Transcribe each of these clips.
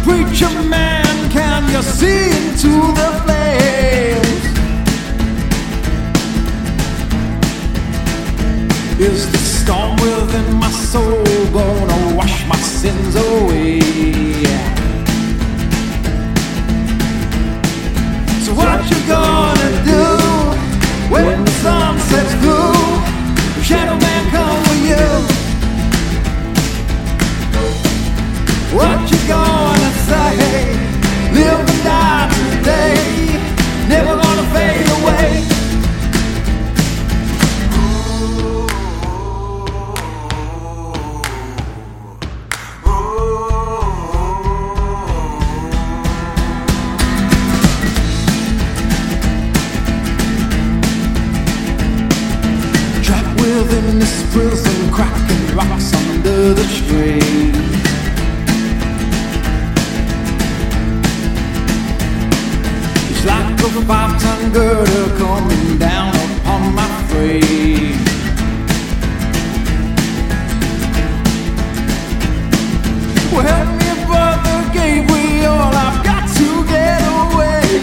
Preacher man, can you see into the flames? Is the storm within my soul gonna wash my sins away? So what you gonna do when the sun sets through? Shadow man come for you. What you gonna say? Live and die today, never gonna fade away. Trapped within this prison, cracking rocks under the strain. Like a 5-ton girder coming down upon my frame. Well, help me, brother Gabriel, I've got to get away.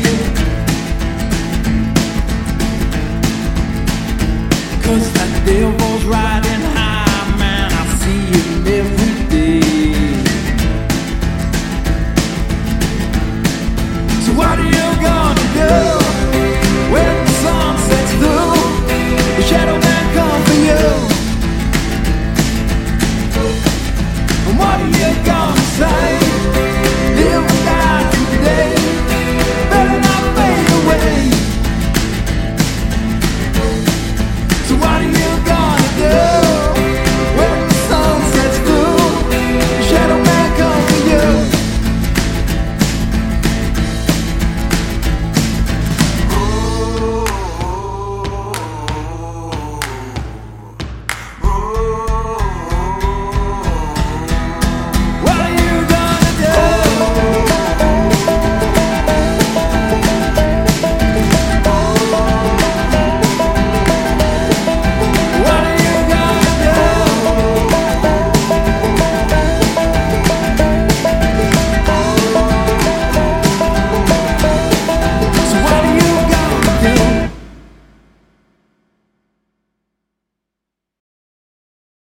'Cause that devil's riding high, man, I see him every day. So what are you gonna do when the sun sets through? The shadow man come for you. And what are you gonna say?